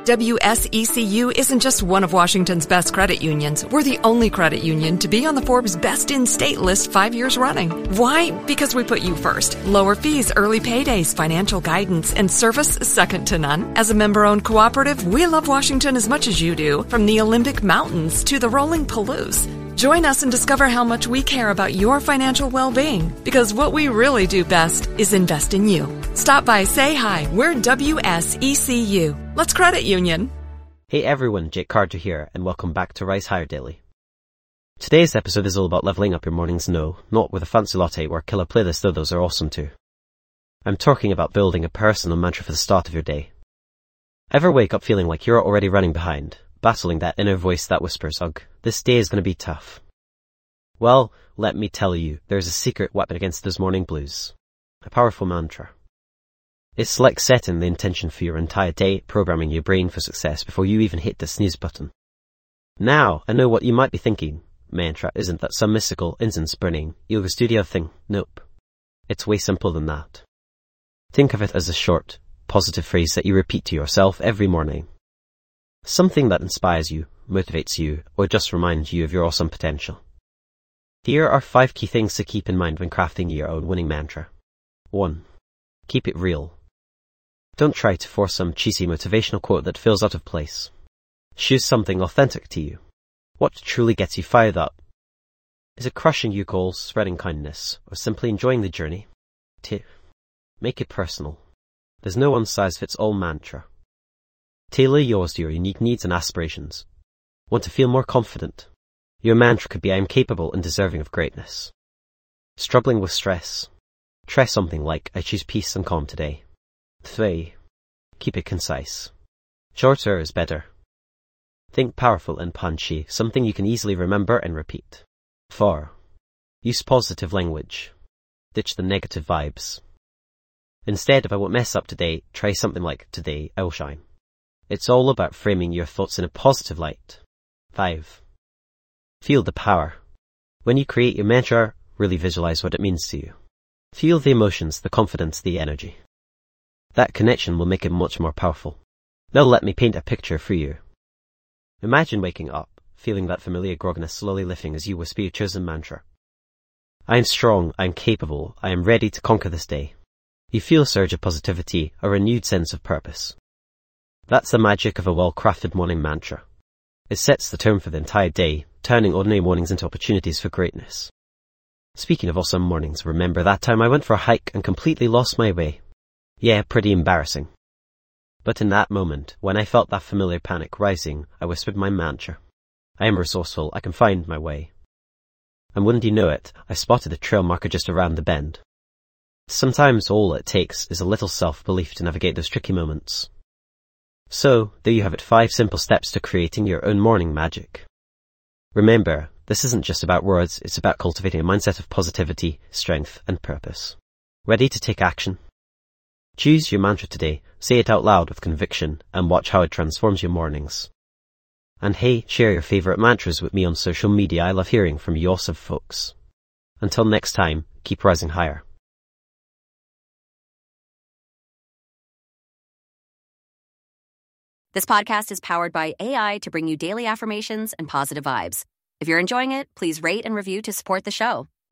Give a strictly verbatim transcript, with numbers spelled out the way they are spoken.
W S E C U isn't just one of Washington's best credit unions. We're the only credit union to be on the Forbes Best in State list five years running. Why? Because we put you first. Lower fees, early paydays, financial guidance, and service second to none. As a member-owned cooperative, we love Washington as much as you do, from the Olympic Mountains to the rolling Palouse. Join us and discover how much we care about your financial well-being, because what we really do best is invest in you. Stop by, say hi. We're W S E C U. Let's credit union. Hey everyone, Jake Carter here, and welcome back to Rise Higher Daily. Today's episode is all about leveling up your morning's no, not with a fancy latte or killer playlist, though those are awesome too. I'm talking about building a personal mantra for the start of your day. Ever wake up feeling like you're already running behind, battling that inner voice that whispers, ugh, this day is going to be tough? Well, let me tell you, there's a secret weapon against those morning blues. A powerful mantra. It's like setting the intention for your entire day, programming your brain for success before you even hit the snooze button. Now, I know what you might be thinking. Mantra isn't that some mystical, incense-burning, yoga studio thing. Nope. It's way simpler than that. Think of it as a short, positive phrase that you repeat to yourself every morning. Something that inspires you, motivates you, or just reminds you of your awesome potential. Here are five key things to keep in mind when crafting your own winning mantra. one. Keep it real. Don't try to force some cheesy motivational quote that feels out of place. Choose something authentic to you. What truly gets you fired up? Is it crushing your goals, spreading kindness, or simply enjoying the journey? two. Make it personal. There's no one-size-fits-all mantra. Tailor yours to your unique needs and aspirations. Want to feel more confident? Your mantra could be, I am capable and deserving of greatness. Struggling with stress? Try something like, I choose peace and calm today. three. Keep it concise. Shorter is better. Think powerful and punchy, something you can easily remember and repeat. four. Use positive language. Ditch the negative vibes. Instead of I won't mess up today, try something like, today I will shine. It's all about framing your thoughts in a positive light. five. Feel the power. When you create your mantra, really visualize what it means to you. Feel the emotions, the confidence, the energy. That connection will make it much more powerful. Now let me paint a picture for you. Imagine waking up, feeling that familiar grogginess slowly lifting as you whisper your chosen mantra. I am strong, I am capable, I am ready to conquer this day. You feel a surge of positivity, a renewed sense of purpose. That's the magic of a well-crafted morning mantra. It sets the tone for the entire day, turning ordinary mornings into opportunities for greatness. Speaking of awesome mornings, remember that time I went for a hike and completely lost my way? Yeah, pretty embarrassing. But in that moment, when I felt that familiar panic rising, I whispered my mantra. I am resourceful, I can find my way. And wouldn't you know it, I spotted a trail marker just around the bend. Sometimes all it takes is a little self-belief to navigate those tricky moments. So, there you have it, five simple steps to creating your own morning magic. Remember, this isn't just about words, it's about cultivating a mindset of positivity, strength, and purpose. Ready to take action? Choose your mantra today, say it out loud with conviction, and watch how it transforms your mornings. And hey, share your favorite mantras with me on social media. I love hearing from you awesome folks. Until next time, keep rising higher. This podcast is powered by A I to bring you daily affirmations and positive vibes. If you're enjoying it, please rate and review to support the show.